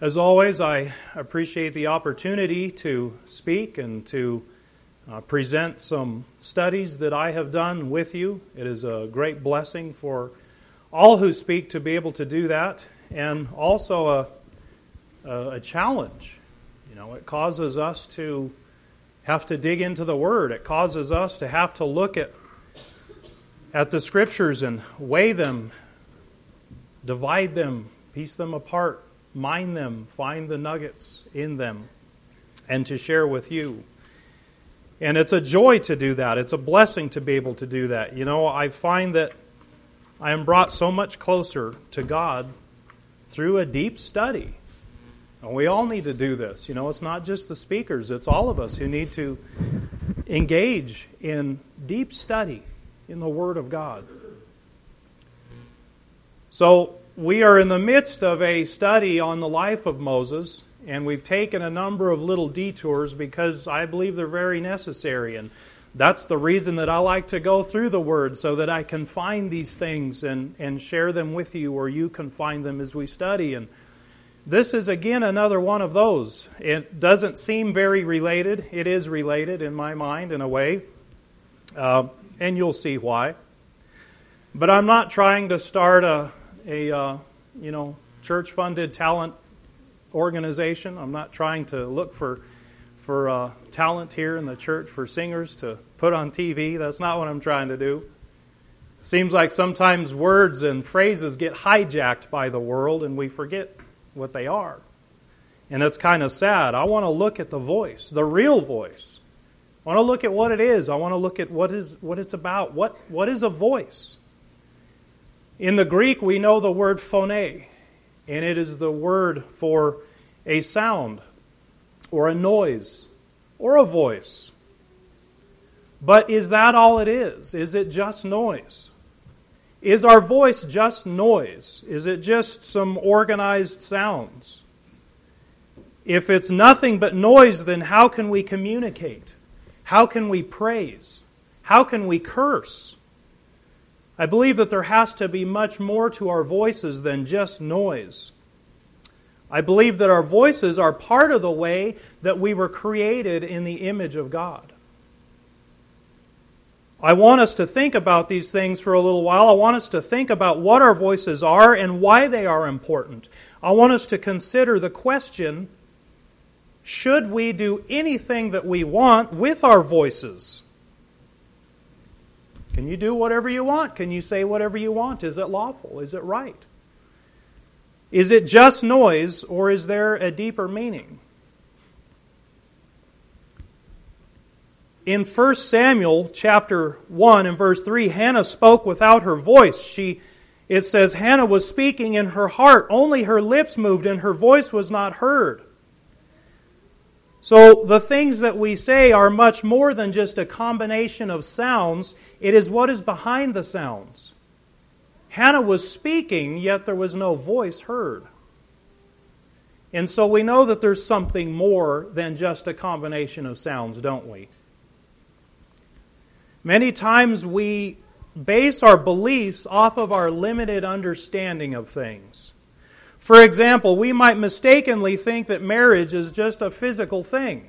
As always, I appreciate the opportunity to speak and to present some studies that I have done with you. It is a great blessing for all who speak to be able to do that, and also a challenge. You know, it causes us to have to dig into the Word. It causes us to have to look at the Scriptures and weigh them, divide them, piece them apart, mine them, find the nuggets in them, and to share with you. And it's a joy to do that. It's a blessing to be able to do that. You know, I find that I am brought so much closer to God through a deep study. And we all need to do this. You know, it's not just the speakers. It's all of us who need to engage in deep study in the Word of God. So, we are in the midst of a study on the life of Moses, and we've taken a number of little detours because I believe they're very necessary. And that's the reason that I like to go through the Word, so that I can find these things and share them with you, or you can find them as we study. And this is, again, another one of those. It doesn't seem very related. It is related in my mind in a way, and you'll see why. But I'm not trying to start a church-funded talent organization. I'm not trying to look for talent here in the church for singers to put on TV. That's not what I'm trying to do. Seems like sometimes words and phrases get hijacked by the world and we forget what they are. And it's kind of sad. I want to look at the voice, the real voice. I want to look at what it is. I want to look at what it's about. What is a voice? In the Greek, we know the word phone, and it is the word for a sound, or a noise, or a voice. But is that all it is? Is it just noise? Is our voice just noise? Is it just some organized sounds? If it's nothing but noise, then how can we communicate? How can we praise? How can we curse? I believe that there has to be much more to our voices than just noise. I believe that our voices are part of the way that we were created in the image of God. I want us to think about these things for a little while. I want us to think about what our voices are and why they are important. I want us to consider the question, should we do anything that we want with our voices? Can you do whatever you want? Can you say whatever you want? Is it lawful? Is it right? Is it just noise, or is there a deeper meaning? In 1 Samuel chapter 1 and verse 3, Hannah spoke without her voice. It says, Hannah was speaking in her heart. Only her lips moved and her voice was not heard. So the things that we say are much more than just a combination of sounds. It is what is behind the sounds. Hannah was speaking, yet there was no voice heard. And so we know that there's something more than just a combination of sounds, don't we? Many times we base our beliefs off of our limited understanding of things. For example, we might mistakenly think that marriage is just a physical thing.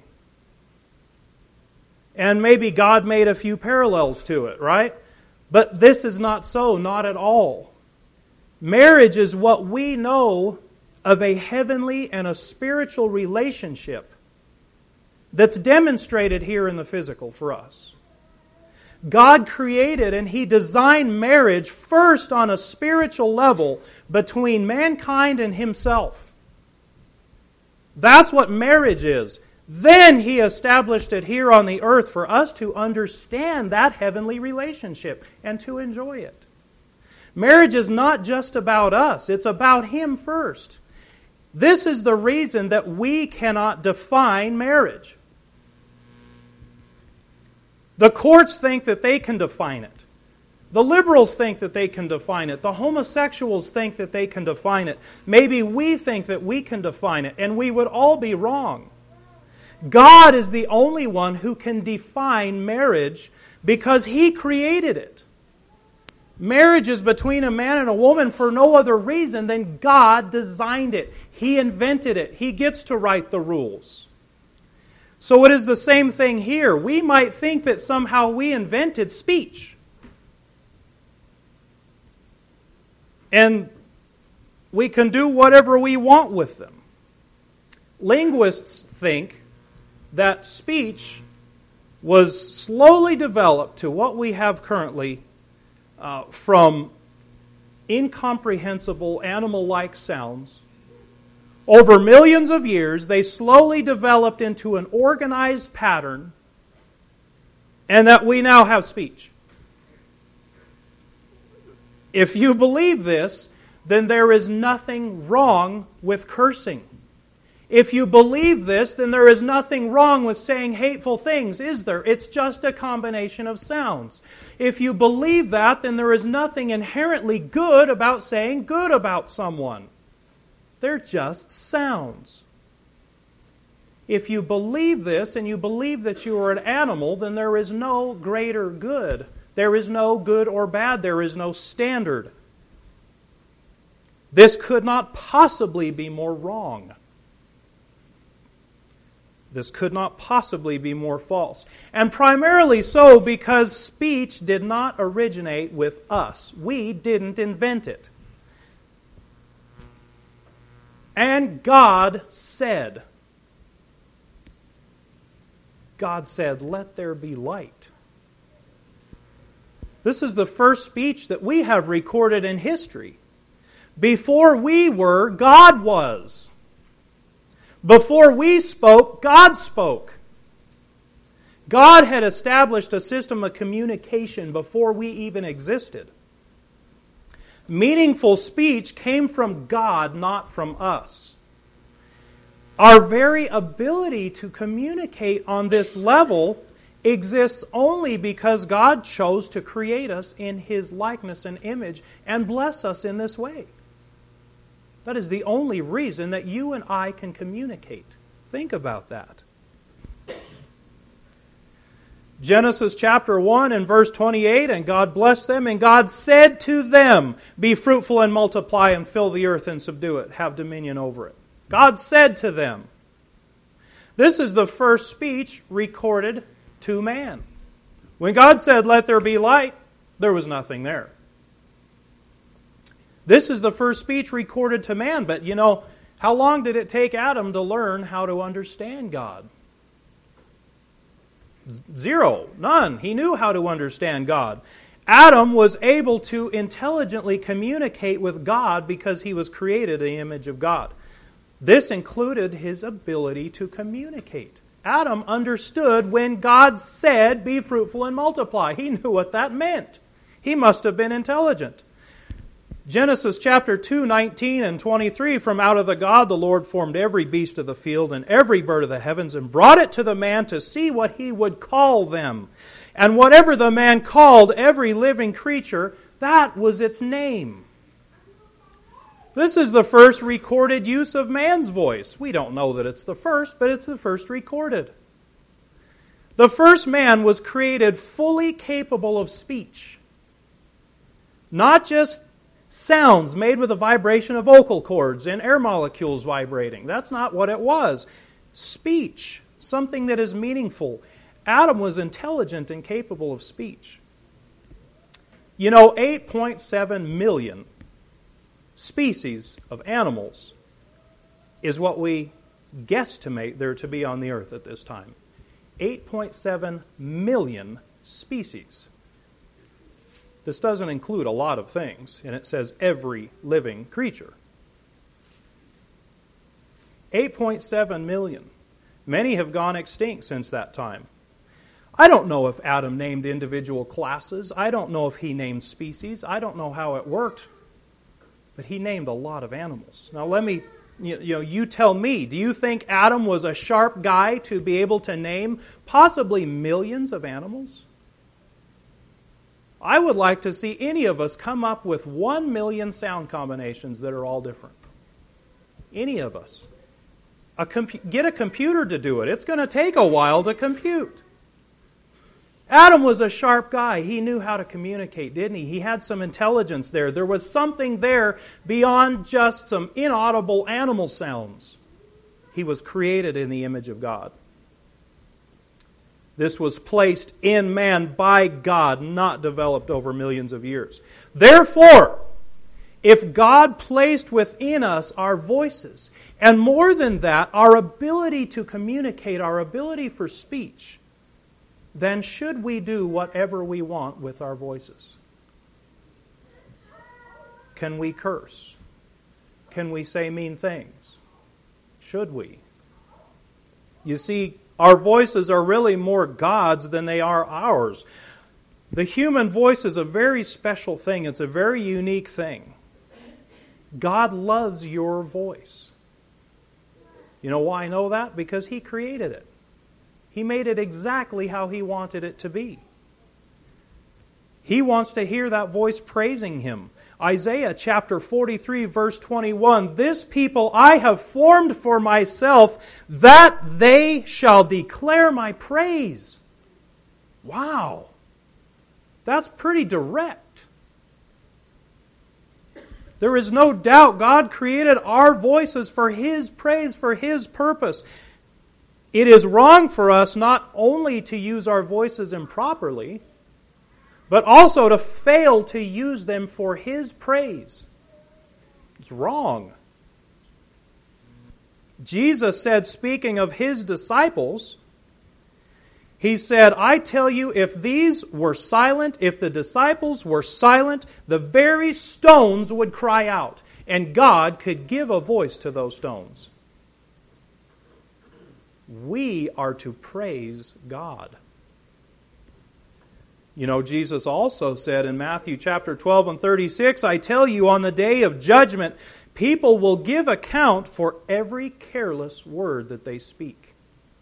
And maybe God made a few parallels to it, right? But this is not so, not at all. Marriage is what we know of a heavenly and a spiritual relationship that's demonstrated here in the physical for us. God created and He designed marriage first on a spiritual level between mankind and Himself. That's what marriage is. Then He established it here on the earth for us to understand that heavenly relationship and to enjoy it. Marriage is not just about us. It's about Him first. This is the reason that we cannot define marriage. The courts think that they can define it. The liberals think that they can define it. The homosexuals think that they can define it. Maybe we think that we can define it, and we would all be wrong. God is the only one who can define marriage because He created it. Marriage is between a man and a woman for no other reason than God designed it. He invented it. He gets to write the rules. So it is the same thing here. We might think that somehow we invented speech. And we can do whatever we want with them. Linguists think that speech was slowly developed to what we have currently from incomprehensible animal-like sounds. Over millions of years, they slowly developed into an organized pattern, and that we now have speech. If you believe this, then there is nothing wrong with cursing. If you believe this, then there is nothing wrong with saying hateful things, is there? It's just a combination of sounds. If you believe that, then there is nothing inherently good about saying good about someone. They're just sounds. If you believe this and you believe that you are an animal, then there is no greater good. There is no good or bad. There is no standard. This could not possibly be more wrong. This could not possibly be more false. And primarily so because speech did not originate with us. We didn't invent it. And God said, "Let there be light." This is the first speech that we have recorded in history. Before we were, God was. Before we spoke, God spoke. God had established a system of communication before we even existed. Meaningful speech came from God, not from us. Our very ability to communicate on this level exists only because God chose to create us in His likeness and image and bless us in this way. That is the only reason that you and I can communicate. Think about that. Genesis chapter 1 and verse 28, "And God blessed them, and God said to them, Be fruitful and multiply and fill the earth and subdue it, have dominion over it." God said to them. This is the first speech recorded to man. When God said, "Let there be light," there was nothing there. This is the first speech recorded to man, but how long did it take Adam to learn how to understand God? Zero. None. He knew how to understand God. Adam was able to intelligently communicate with God because he was created in the image of God. This included his ability to communicate. Adam understood when God said, "Be fruitful and multiply." He knew what that meant. He must have been intelligent. Genesis chapter 2, 19 and 23, "From out of the God the Lord formed every beast of the field and every bird of the heavens and brought it to the man to see what he would call them. And whatever the man called every living creature, that was its name." This is the first recorded use of man's voice. We don't know that it's the first, but it's the first recorded. The first man was created fully capable of speech. Not just sounds made with the vibration of vocal cords and air molecules vibrating. That's not what it was. Speech, something that is meaningful. Adam was intelligent and capable of speech. 8.7 million species of animals is what we guesstimate there to be on the earth at this time. 8.7 million species. This doesn't include a lot of things, and it says every living creature. 8.7 million. Many have gone extinct since that time. I don't know if Adam named individual classes. I don't know if he named species. I don't know how it worked. But he named a lot of animals. Now you tell me, do you think Adam was a sharp guy to be able to name possibly millions of animals? I would like to see any of us come up with 1 million sound combinations that are all different. Any of us. Get a computer to do it. It's going to take a while to compute. Adam was a sharp guy. He knew how to communicate, didn't he? He had some intelligence there. There was something there beyond just some inaudible animal sounds. He was created in the image of God. This was placed in man by God, not developed over millions of years. Therefore, if God placed within us our voices, and more than that, our ability to communicate, our ability for speech, then should we do whatever we want with our voices? Can we curse? Can we say mean things? Should we? You see, our voices are really more God's than they are ours. The human voice is a very special thing. It's a very unique thing. God loves your voice. You know why I know that? Because He created it. He made it exactly how He wanted it to be. He wants to hear that voice praising Him. Isaiah chapter 43 verse 21, "This people I have formed for myself, that they shall declare my praise." Wow. That's pretty direct. There is no doubt God created our voices for His praise, for His purpose. It is wrong for us not only to use our voices improperly, but also to fail to use them for His praise. It's wrong. Jesus said, speaking of His disciples, He said, "I tell you, if these were silent, if the disciples were silent, the very stones would cry out, and God could give a voice to those stones." We are to praise God. You know, Jesus also said in Matthew chapter 12 and 36, "I tell you, on the day of judgment, people will give account for every careless word that they speak."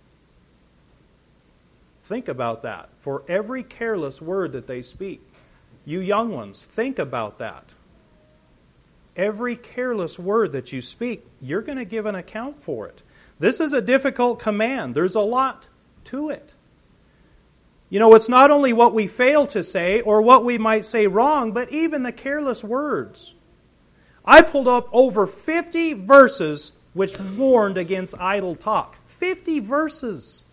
Think about that. For every careless word that they speak. You young ones, think about that. Every careless word that you speak, you're going to give an account for it. This is a difficult command. There's a lot to it. You know, it's not only what we fail to say or what we might say wrong, but even the careless words. I pulled up over 50 verses which warned against idle talk. 50 verses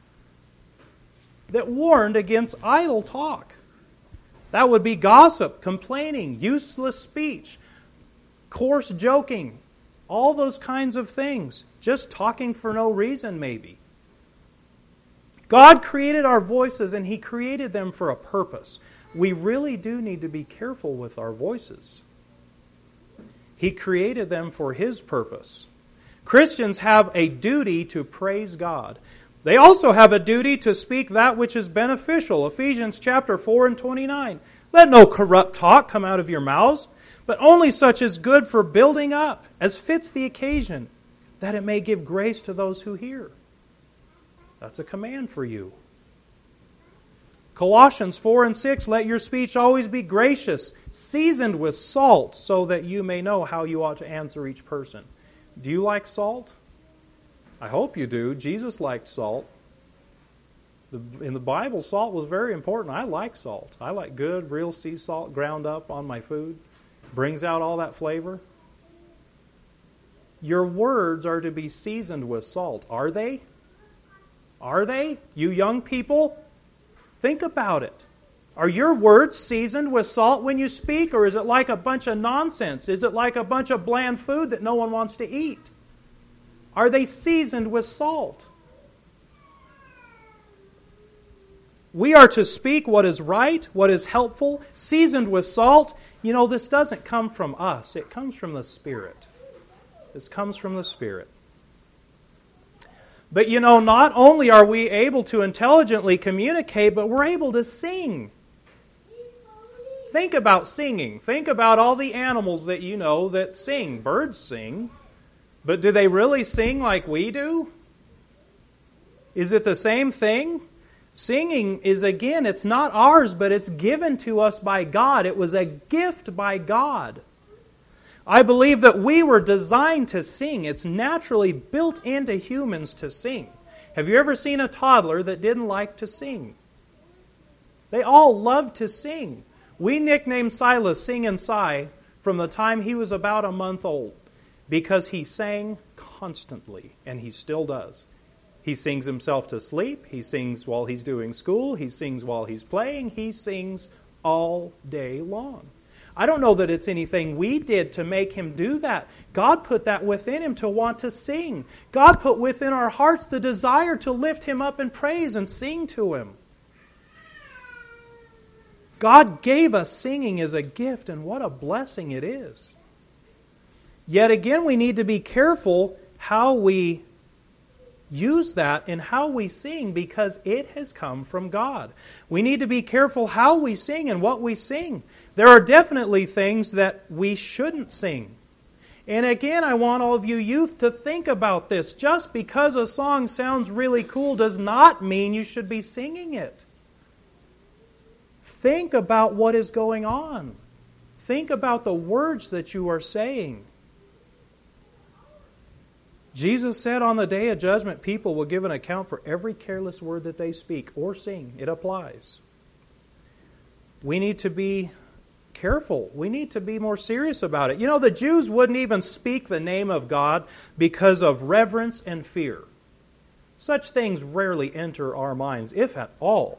that warned against idle talk. That would be gossip, complaining, useless speech, coarse joking, all those kinds of things. Just talking for no reason, maybe. God created our voices, and He created them for a purpose. We really do need to be careful with our voices. He created them for His purpose. Christians have a duty to praise God. They also have a duty to speak that which is beneficial. Ephesians chapter 4 and 29. "Let no corrupt talk come out of your mouths, but only such as good for building up, as fits the occasion, that it may give grace to those who hear." That's a command for you. Colossians 4 and 6, "Let your speech always be gracious, seasoned with salt, so that you may know how you ought to answer each person." Do you like salt? I hope you do. Jesus liked salt. In the Bible, salt was very important. I like salt. I like good, real sea salt ground up on my food. Brings out all that flavor. Your words are to be seasoned with salt. Are they? Are they? You young people, think about it. Are your words seasoned with salt when you speak, or is it like a bunch of nonsense? Is it like a bunch of bland food that no one wants to eat? Are they seasoned with salt? We are to speak what is right, what is helpful, seasoned with salt. You know, this doesn't come from us. It comes from the Spirit. This comes from the Spirit. But you know, not only are we able to intelligently communicate, but we're able to sing. Think about singing. Think about all the animals that you know that sing. Birds sing. But do they really sing like we do? Is it the same thing? Singing is, again, it's not ours, but it's given to us by God. It was a gift by God. I believe that we were designed to sing. It's naturally built into humans to sing. Have you ever seen a toddler that didn't like to sing? They all loved to sing. We nicknamed Silas Sing and Sigh from the time he was about a month old because he sang constantly, and he still does. He sings himself to sleep. He sings while he's doing school. He sings while he's playing. He sings all day long. I don't know that it's anything we did to make him do that. God put that within him to want to sing. God put within our hearts the desire to lift him up in praise and sing to him. God gave us singing as a gift, and what a blessing it is. Yet again, we need to be careful how we use that and how we sing, because it has come from God. We need to be careful how we sing and what we sing. There are definitely things that we shouldn't sing. And again, I want all of you youth to think about this. Just because a song sounds really cool does not mean you should be singing it. Think about what is going on. Think about the words that you are saying. Jesus said on the day of judgment, people will give an account for every careless word that they speak or sing. It applies. We need to be careful. We need to be more serious about it. You know, the Jews wouldn't even speak the name of God because of reverence and fear. Such things rarely enter our minds, if at all.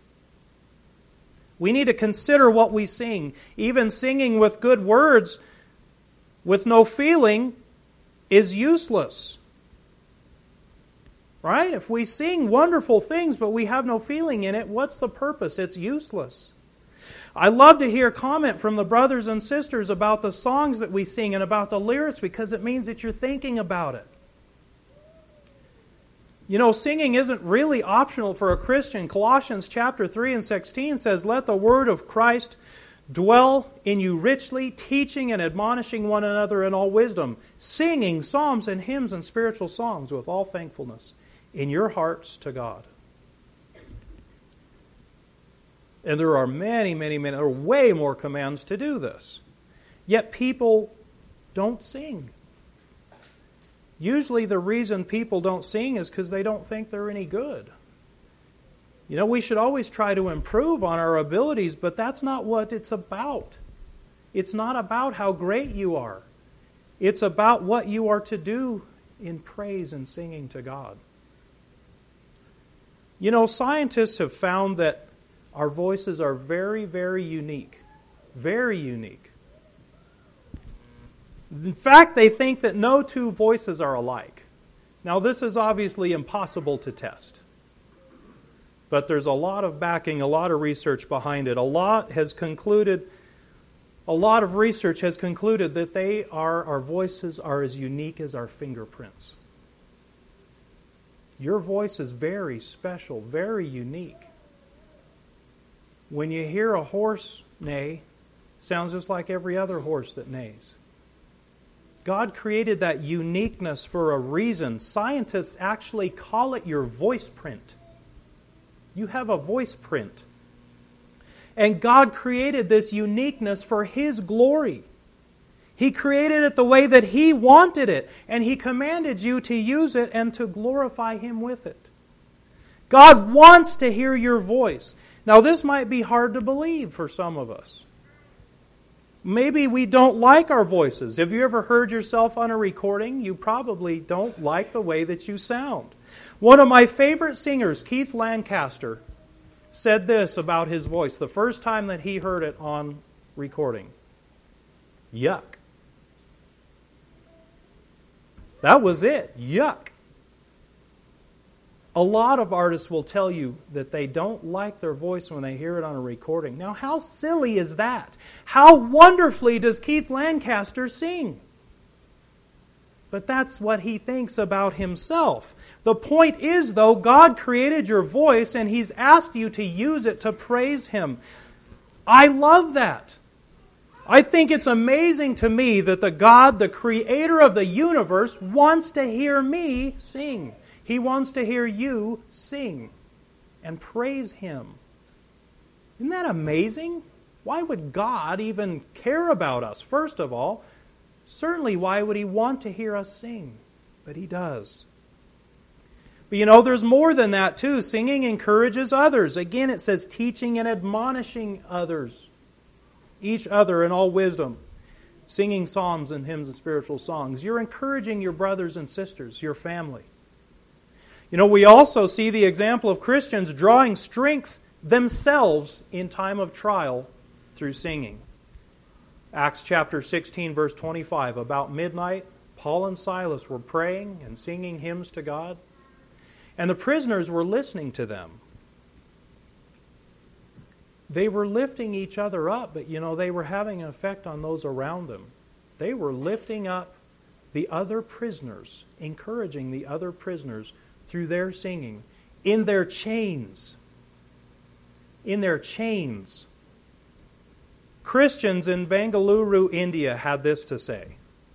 We need to consider what we sing. Even singing with good words, with no feeling, is useless. Right? If we sing wonderful things but we have no feeling in it, what's the purpose? It's useless. I love to hear comment from the brothers and sisters about the songs that we sing and about the lyrics, because it means that you're thinking about it. You know, singing isn't really optional for a Christian. Colossians chapter 3 and 16 says, "Let the word of Christ dwell in you richly, teaching and admonishing one another in all wisdom, singing psalms and hymns and spiritual songs with all thankfulness in your hearts to God." And there are many, there are way more commands to do this. Yet people don't sing. Usually the reason people don't sing is because they don't think they're any good. You know, we should always try to improve on our abilities, but that's not what it's about. It's not about how great you are. It's about what you are to do in praise and singing to God. You know, scientists have found that our voices are very, very unique. Very unique. In fact, they think that no two voices are alike. Now, this is obviously impossible to test. But there's a lot of backing, a lot of research behind it. A lot of research has concluded that our voices are as unique as our fingerprints. Your voice is very special, very unique. When you hear a horse neigh, it sounds just like every other horse that neighs. God created that uniqueness for a reason. Scientists actually call it your voice print. You have a voice print. And God created this uniqueness for His glory. He created it the way that He wanted it, and He commanded you to use it and to glorify Him with it. God wants to hear your voice. Now, this might be hard to believe for some of us. Maybe we don't like our voices. Have you ever heard yourself on a recording? You probably don't like the way that you sound. One of my favorite singers, Keith Lancaster, said this about his voice the first time that he heard it on recording. Yuck. That was it. Yuck. A lot of artists will tell you that they don't like their voice when they hear it on a recording. Now, how silly is that? How wonderfully does Keith Lancaster sing? But that's what he thinks about himself. The point is, though, God created your voice and He's asked you to use it to praise Him. I love that. I think it's amazing to me that the God, the Creator of the universe, wants to hear me sing. He wants to hear you sing and praise Him. Isn't that amazing? Why would God even care about us? First of all, certainly why would He want to hear us sing? But He does. But there's more than that too. Singing encourages others. Again, it says teaching and admonishing others, each other in all wisdom, singing psalms and hymns and spiritual songs. You're encouraging your brothers and sisters, your family. We also see the example of Christians drawing strength themselves in time of trial through singing. Acts chapter 16, verse 25. About midnight, Paul and Silas were praying and singing hymns to God, and the prisoners were listening to them. They were lifting each other up, but they were having an effect on those around them. They were lifting up the other prisoners, encouraging the other prisoners through their singing, in their chains. In their chains. Christians in Bengaluru, India had this to say.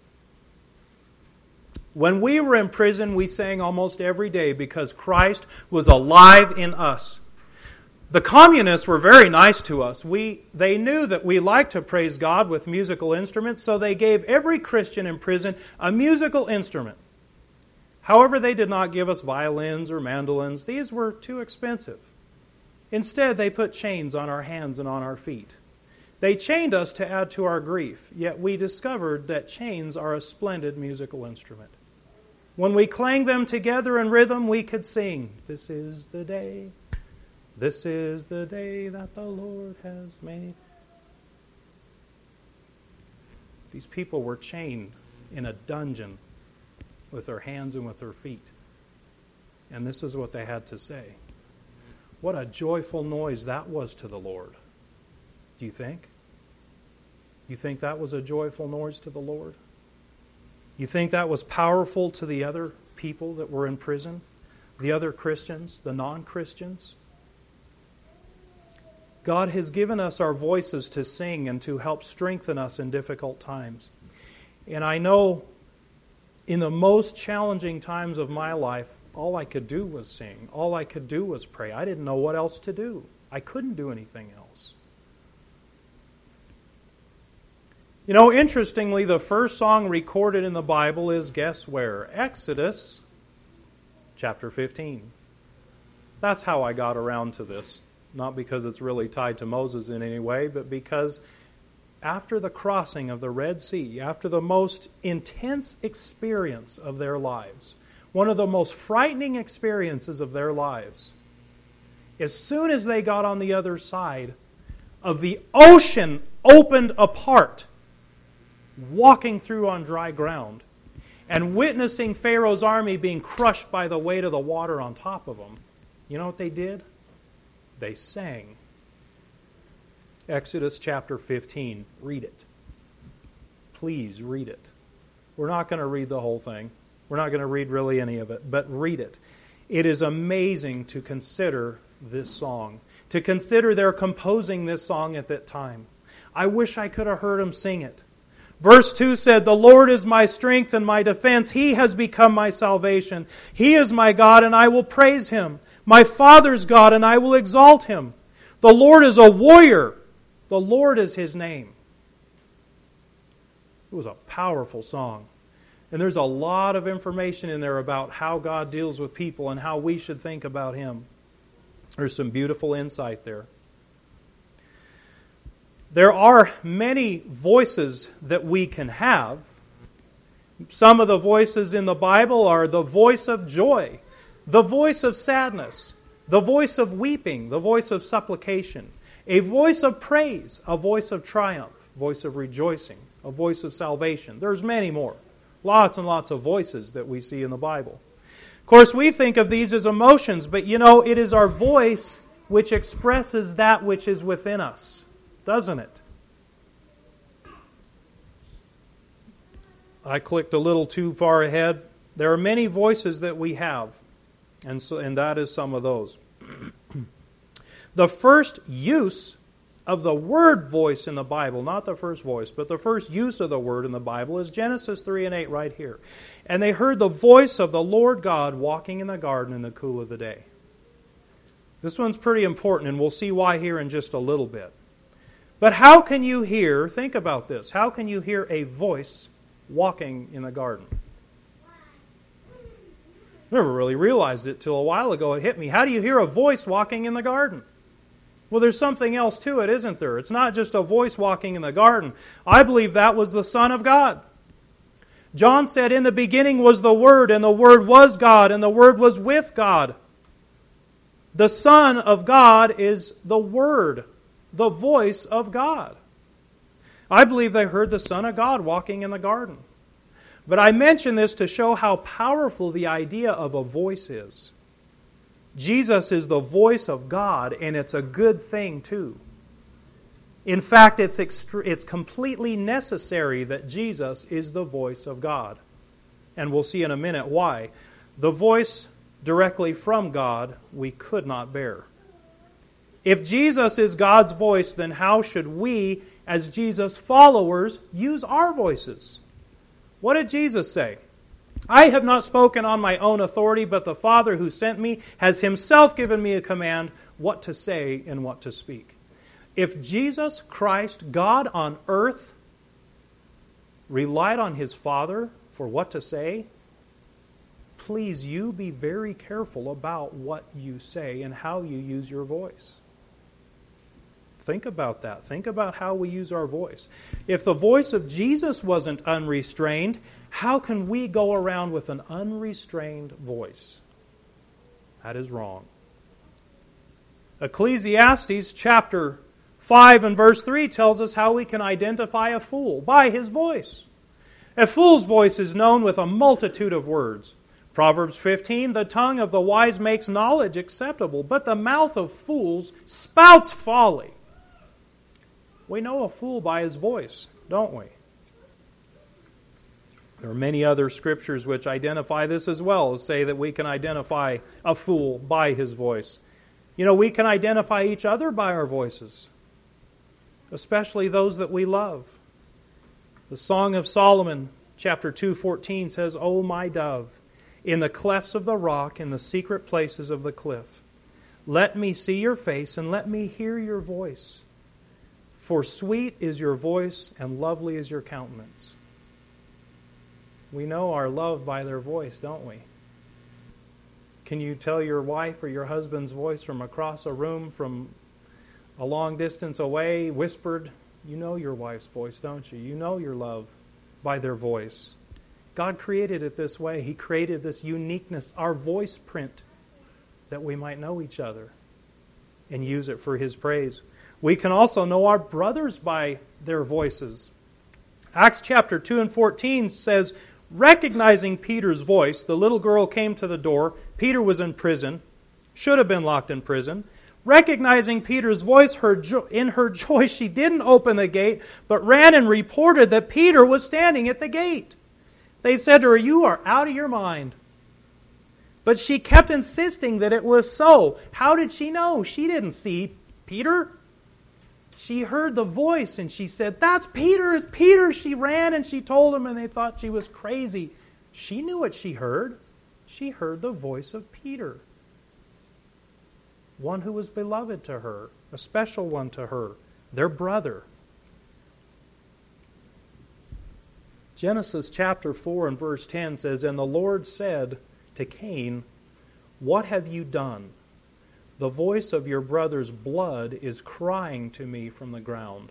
When we were in prison, we sang almost every day because Christ was alive in us. The communists were very nice to us. They knew that we liked to praise God with musical instruments, so they gave every Christian in prison a musical instrument. However, they did not give us violins or mandolins. These were too expensive. Instead, they put chains on our hands and on our feet. They chained us to add to our grief, yet we discovered that chains are a splendid musical instrument. When we clanged them together in rhythm, we could sing, "This is the day that the Lord has made." These people were chained in a dungeon with their hands and with their feet. And this is what they had to say. What a joyful noise that was to the Lord. Do you think? You think that was a joyful noise to the Lord? You think that was powerful to the other people that were in prison? The other Christians, the non-Christians? God has given us our voices to sing and to help strengthen us in difficult times. And I know in the most challenging times of my life, all I could do was sing. All I could do was pray. I didn't know what else to do. I couldn't do anything else. Interestingly, the first song recorded in the Bible is, guess where? Exodus chapter 15. That's how I got around to this. Not because it's really tied to Moses in any way, but because after the crossing of the Red Sea, after the most intense experience of their lives, one of the most frightening experiences of their lives, as soon as they got on the other side of the ocean opened apart, walking through on dry ground, and witnessing Pharaoh's army being crushed by the weight of the water on top of them, you know what they did? They sang. Exodus chapter 15. Read it. Please read it. We're not going to read the whole thing. We're not going to read really any of it, but read it. It is amazing to consider this song, to consider their composing this song at that time. I wish I could have heard them sing it. Verse 2 said, "The Lord is my strength and my defense. He has become my salvation. He is my God, and I will praise Him. My Father's God, and I will exalt Him. The Lord is a warrior. The Lord is His name." It was a powerful song. And there's a lot of information in there about how God deals with people and how we should think about Him. There's some beautiful insight there. There are many voices that we can have. Some of the voices in the Bible are the voice of joy, the voice of sadness, the voice of weeping, the voice of supplication, a voice of praise, a voice of triumph, voice of rejoicing, a voice of salvation. There's many more. Lots and lots of voices that we see in the Bible. Of course, we think of these as emotions, but it is our voice which expresses that which is within us, doesn't it? I clicked a little too far ahead. There are many voices that we have, and that is some of those. The first use of the word voice in the Bible, not the first voice, but the first use of the word in the Bible is Genesis 3:8 right here. "And they heard the voice of the Lord God walking in the garden in the cool of the day." This one's pretty important, and we'll see why here in just a little bit. But how can you hear, think about this, how can you hear a voice walking in the garden? Never really realized it till a while ago. It hit me. How do you hear a voice walking in the garden? Well, there's something else to it, isn't there? It's not just a voice walking in the garden. I believe that was the Son of God. John said, "In the beginning was the Word, and the Word was God, and the Word was with God." The Son of God is the Word, the voice of God. I believe they heard the Son of God walking in the garden. But I mention this to show how powerful the idea of a voice is. Jesus is the voice of God, and it's a good thing too. In fact, it's completely necessary that Jesus is the voice of God. And we'll see in a minute why. The voice directly from God we could not bear. If Jesus is God's voice, then how should we, as Jesus followers, use our voices? What did Jesus say? "I have not spoken on my own authority, but the Father who sent me has Himself given me a command what to say and what to speak." If Jesus Christ, God on earth, relied on His Father for what to say, please you be very careful about what you say and how you use your voice. Think about that. Think about how we use our voice. If the voice of Jesus wasn't unrestrained, how can we go around with an unrestrained voice? That is wrong. Ecclesiastes chapter 5 and verse 3 tells us how we can identify a fool by his voice. A fool's voice is known with a multitude of words. Proverbs 15, "The tongue of the wise makes knowledge acceptable, but the mouth of fools spouts folly." We know a fool by his voice, don't we? There are many other scriptures which identify this as well, say that we can identify a fool by his voice. You know, we can identify each other by our voices, especially those that we love. The Song of Solomon, chapter 2:14 says, "O my dove, in the clefts of the rock, in the secret places of the cliff, let me see your face and let me hear your voice. For sweet is your voice and lovely is your countenance." We know our love by their voice, don't we? Can you tell your wife or your husband's voice from across a room, from a long distance away, whispered? You know your wife's voice, don't you? You know your love by their voice. God created it this way. He created this uniqueness, our voice print, that we might know each other and use it for His praise. We can also know our brothers by their voices. Acts chapter 2 and 14 says, recognizing Peter's voice, the little girl came to the door. Peter was in prison, should have been locked in prison. Recognizing Peter's voice, in her joy, she didn't open the gate, but ran and reported that Peter was standing at the gate. They said to her, "You are out of your mind." But she kept insisting that it was so. How did she know? She didn't see Peter. She heard the voice and she said, "That's Peter, it's Peter." She ran and she told them and they thought she was crazy. She knew what she heard. She heard the voice of Peter. One who was beloved to her, a special one to her, their brother. Genesis chapter 4 and verse 10 says, "And the Lord said to Cain, 'What have you done? The voice of your brother's blood is crying to me from the ground.'"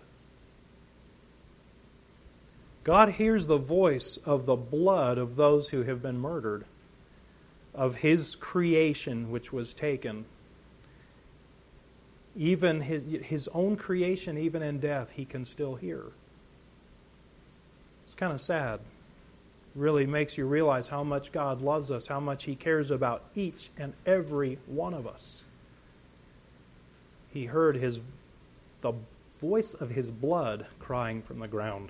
God hears the voice of the blood of those who have been murdered, of His creation which was taken. Even his own creation, even in death, He can still hear. It's kind of sad. Really makes you realize how much God loves us, how much He cares about each and every one of us. He heard the voice of His blood crying from the ground.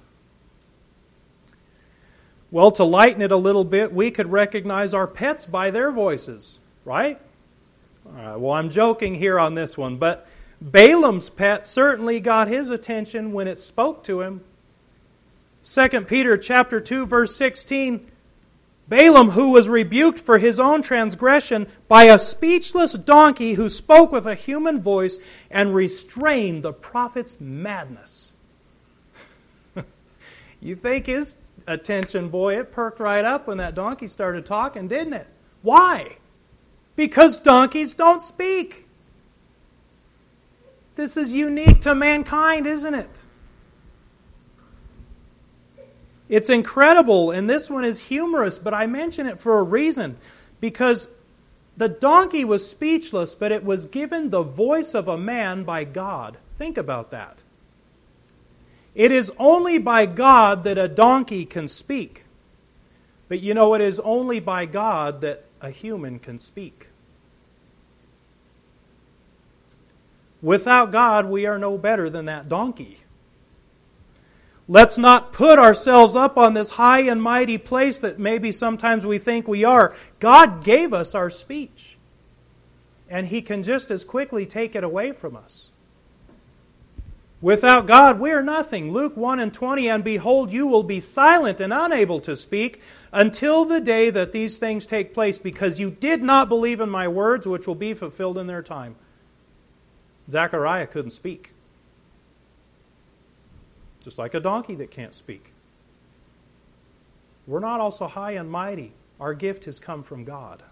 Well, to lighten it a little bit, we could recognize our pets by their voices, right? Well, I'm joking here on this one, but Balaam's pet certainly got his attention when it spoke to him. 2 Peter chapter 2, verse 16, Balaam, who was rebuked for his own transgression by a speechless donkey who spoke with a human voice and restrained the prophet's madness. You think his attention, boy, it perked right up when that donkey started talking, didn't it? Why? Because donkeys don't speak. This is unique to mankind, isn't it? It's incredible, and this one is humorous, but I mention it for a reason. Because the donkey was speechless, but it was given the voice of a man by God. Think about that. It is only by God that a donkey can speak. But you know, it is only by God that a human can speak. Without God, we are no better than that donkey. Let's not put ourselves up on this high and mighty place that maybe sometimes we think we are. God gave us our speech, and He can just as quickly take it away from us. Without God, we are nothing. Luke 1:20, and behold, you will be silent and unable to speak until the day that these things take place, because you did not believe in my words, which will be fulfilled in their time. Zechariah couldn't speak. Just like a donkey that can't speak. We're not also high and mighty. Our gift has come from God.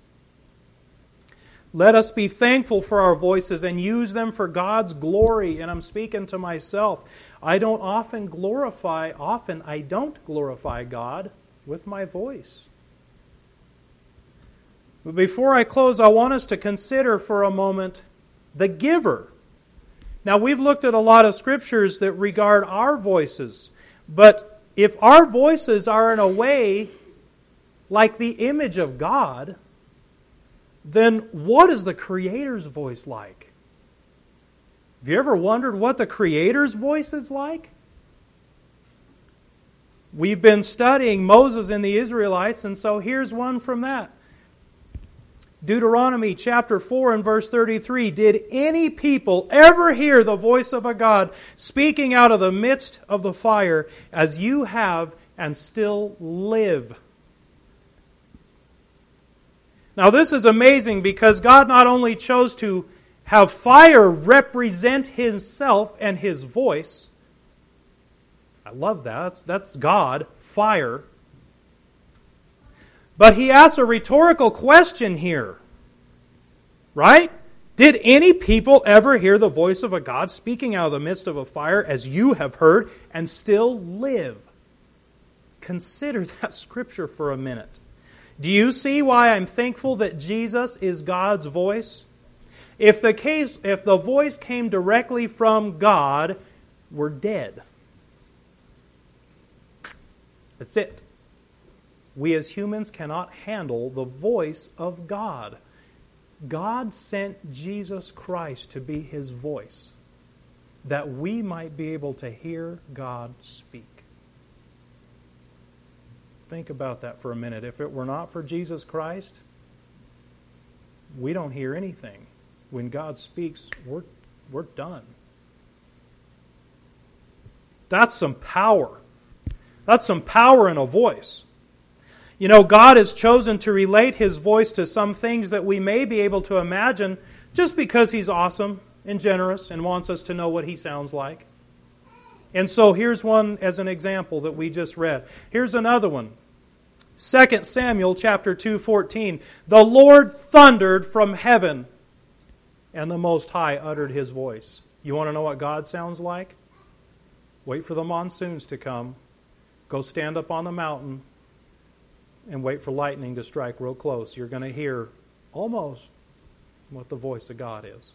Let us be thankful for our voices and use them for God's glory. And I'm speaking to myself. I don't glorify God with my voice. But before I close, I want us to consider for a moment the giver. Now, we've looked at a lot of scriptures that regard our voices. But if our voices are in a way like the image of God, then what is the Creator's voice like? Have you ever wondered what the Creator's voice is like? We've been studying Moses and the Israelites, and so here's one from that. Deuteronomy chapter 4 and verse 33, did any people ever hear the voice of a God speaking out of the midst of the fire as you have and still live? Now this is amazing because God not only chose to have fire represent Himself and His voice. I love that. That's God, fire. But He asks a rhetorical question here. Right? Did any people ever hear the voice of a God speaking out of the midst of a fire as you have heard and still live? Consider that scripture for a minute. Do you see why I'm thankful that Jesus is God's voice? If the voice came directly from God, we're dead. That's it. We as humans cannot handle the voice of God. God sent Jesus Christ to be His voice, that we might be able to hear God speak. Think about that for a minute. If it were not for Jesus Christ, we don't hear anything. When God speaks, we're done. That's some power. That's some power in a voice. You know, God has chosen to relate His voice to some things that we may be able to imagine just because He's awesome and generous and wants us to know what He sounds like. And so here's one as an example that we just read. Here's another one. 2 Samuel chapter 2:14. The Lord thundered from heaven, and the Most High uttered His voice. You want to know what God sounds like? Wait for the monsoons to come. Go stand up on the mountain and wait for lightning to strike real close. You're going to hear almost what the voice of God is.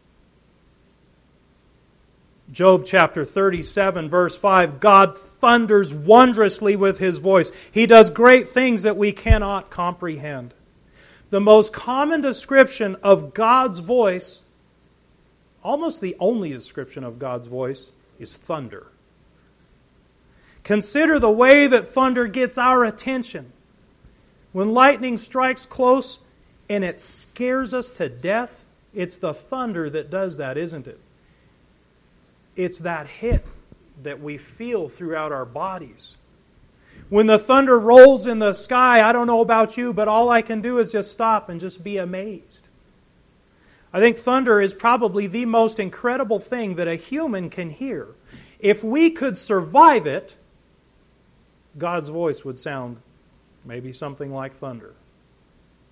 Job chapter 37 verse 5, God thunders wondrously with His voice. He does great things that we cannot comprehend. The most common description of God's voice, almost the only description of God's voice, is thunder. Consider the way that thunder gets our attention. When lightning strikes close and it scares us to death, it's the thunder that does that, isn't it? It's that hit that we feel throughout our bodies. When the thunder rolls in the sky, I don't know about you, but all I can do is just stop and just be amazed. I think thunder is probably the most incredible thing that a human can hear. If we could survive it, God's voice would sound maybe something like thunder.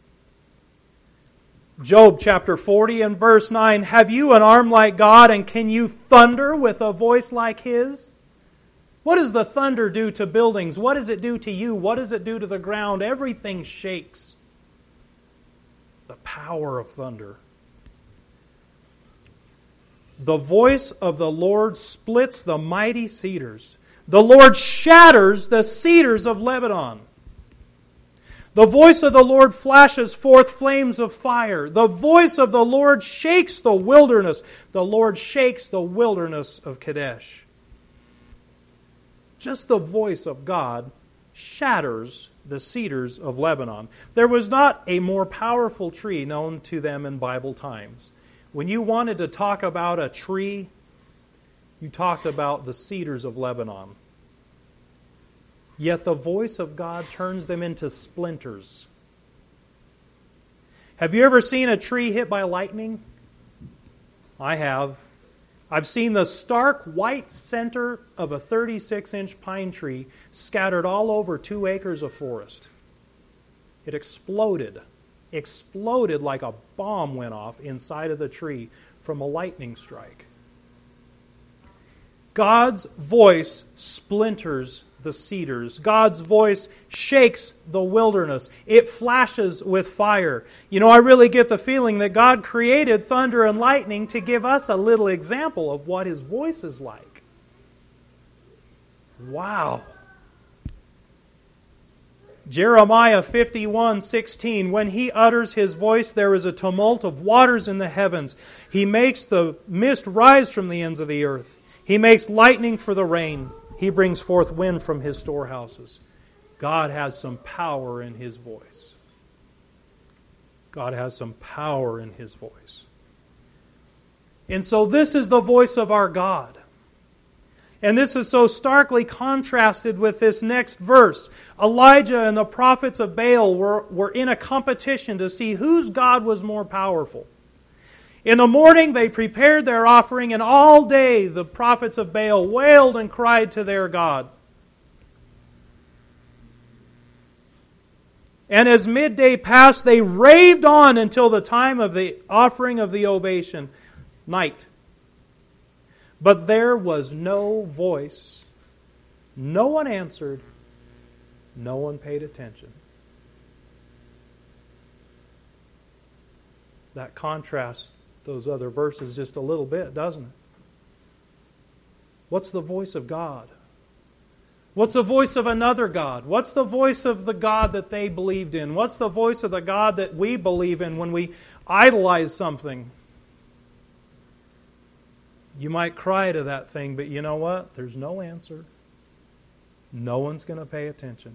Job chapter 40 and verse 9, have you an arm like God, and can you thunder with a voice like His? What does the thunder do to buildings? What does it do to you? What does it do to the ground? Everything shakes. The power of thunder. The voice of the Lord splits the mighty cedars. The Lord shatters the cedars of Lebanon. The voice of the Lord flashes forth flames of fire. The voice of the Lord shakes the wilderness. The Lord shakes the wilderness of Kadesh. Just the voice of God shatters the cedars of Lebanon. There was not a more powerful tree known to them in Bible times. When you wanted to talk about a tree, you talked about the cedars of Lebanon. Yet the voice of God turns them into splinters. Have you ever seen a tree hit by lightning? I have. I've seen the stark white center of a 36-inch pine tree scattered all over 2 acres of forest. It exploded like a bomb went off inside of the tree from a lightning strike. God's voice splinters the cedars. God's voice shakes the wilderness. It flashes with fire. You know, I really get the feeling that God created thunder and lightning to give us a little example of what His voice is like. Wow. Jeremiah 51:16, when He utters His voice, there is a tumult of waters in the heavens. He makes the mist rise from the ends of the earth. He makes lightning for the rain. He brings forth wind from His storehouses. God has some power in His voice. God has some power in His voice. And so this is the voice of our God. And this is so starkly contrasted with this next verse. Elijah and the prophets of Baal were in a competition to see whose God was more powerful. In the morning they prepared their offering, and all day the prophets of Baal wailed and cried to their God. And as midday passed, they raved on until the time of the offering of the oblation, night. But there was no voice. No one answered. No one paid attention. That contrasts those other verses just a little bit, doesn't it? What's the voice of God? What's the voice of another God? What's the voice of the God that they believed in? What's the voice of the God that we believe in when we idolize something? You might cry to that thing, but you know what? There's no answer. No one's going to pay attention.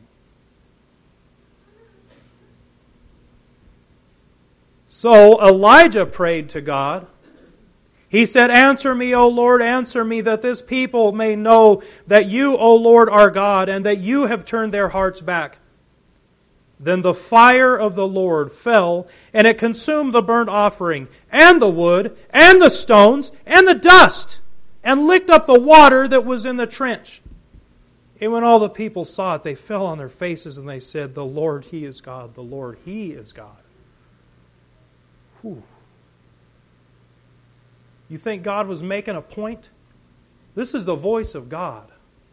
So Elijah prayed to God. He said, answer me, O Lord, answer me, that this people may know that you, O Lord, are God, and that you have turned their hearts back. Then the fire of the Lord fell, and it consumed the burnt offering, and the wood, and the stones, and the dust, and licked up the water that was in the trench. And when all the people saw it, they fell on their faces, and they said, the Lord, He is God. The Lord, He is God. Whew. You think God was making a point? This is the voice of God.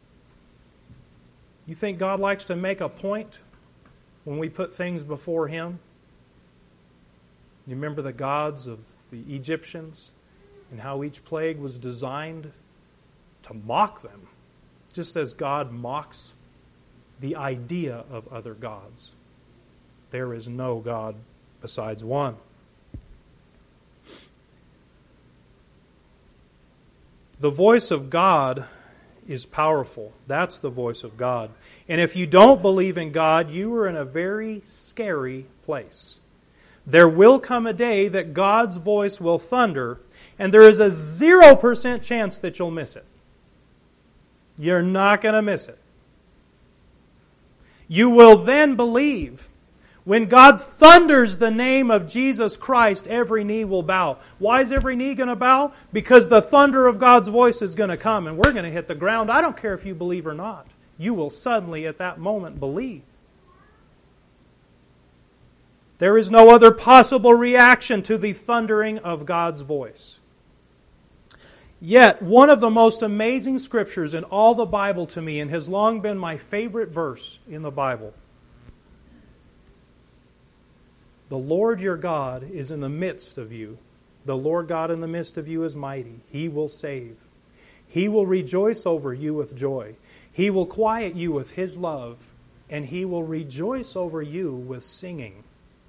You think God likes to make a point when we put things before Him? You remember the gods of the Egyptians and how each plague was designed to mock them, just as God mocks the idea of other gods. There is no God besides one. The voice of God is powerful. That's the voice of God. And if you don't believe in God, you are in a very scary place. There will come a day that God's voice will thunder, and there is a 0% chance that you'll miss it. You're not going to miss it. You will then believe. When God thunders the name of Jesus Christ, every knee will bow. Why is every knee going to bow? Because the thunder of God's voice is going to come and we're going to hit the ground. I don't care if you believe or not. You will suddenly at that moment believe. There is no other possible reaction to the thundering of God's voice. Yet, one of the most amazing scriptures in all the Bible to me, and has long been my favorite verse in the Bible. The Lord your God is in the midst of you. The Lord God in the midst of you is mighty. He will save. He will rejoice over you with joy. He will quiet you with His love, and He will rejoice over you with singing.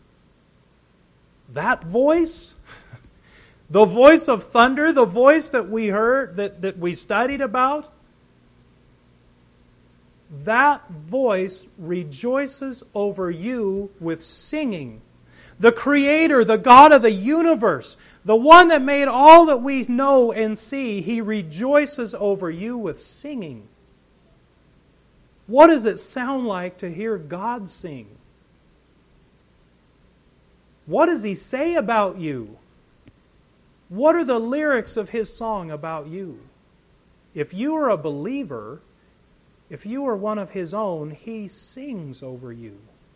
That voice, the voice of thunder, the voice that we heard, that we studied about, that voice rejoices over you with singing. The Creator, the God of the universe, the one that made all that we know and see, He rejoices over you with singing. What does it sound like to hear God sing? What does He say about you? What are the lyrics of His song about you? If you are a believer, if you are one of His own, He sings over you.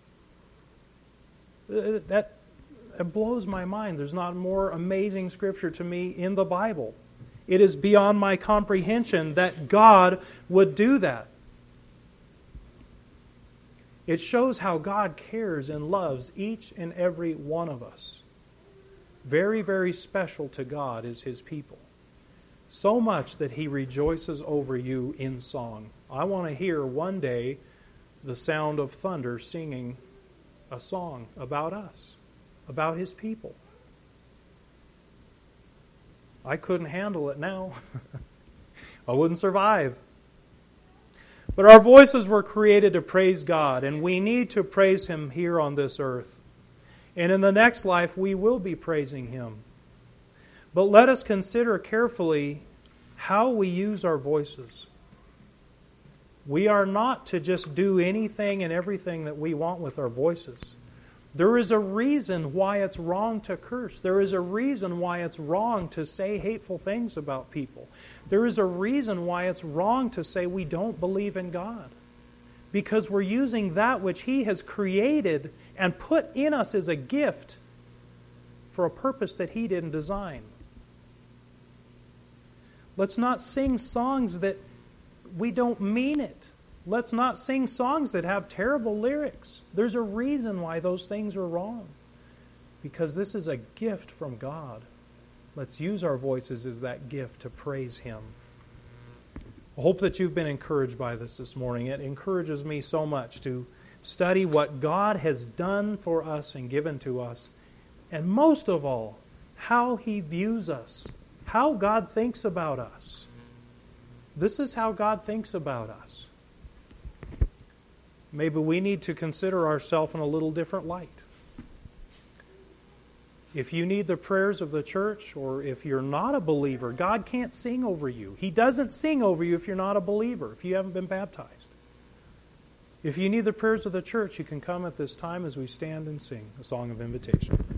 That blows my mind. There's not more amazing scripture to me in the Bible. It is beyond my comprehension that God would do that. It shows how God cares and loves each and every one of us. Very, very special to God is His people. So much that He rejoices over you in song. I want to hear one day the sound of thunder singing a song about us, about His people. I couldn't handle it now. I wouldn't survive. But our voices were created to praise God, and we need to praise Him here on this earth. And in the next life, we will be praising Him. But let us consider carefully how we use our voices. We are not to just do anything and everything that we want with our voices. There is a reason why it's wrong to curse. There is a reason why it's wrong to say hateful things about people. There is a reason why it's wrong to say we don't believe in God. Because we're using that which He has created and put in us as a gift for a purpose that He didn't design. Let's not sing songs that we don't mean it. Let's not sing songs that have terrible lyrics. There's a reason why those things are wrong. Because this is a gift from God. Let's use our voices as that gift to praise Him. I hope that you've been encouraged by this morning. It encourages me so much to study what God has done for us and given to us. And most of all, how He views us. How God thinks about us. This is how God thinks about us. Maybe we need to consider ourselves in a little different light. If you need the prayers of the church, or if you're not a believer, God can't sing over you. He doesn't sing over you if you're not a believer, if you haven't been baptized. If you need the prayers of the church, you can come at this time as we stand and sing a song of invitation.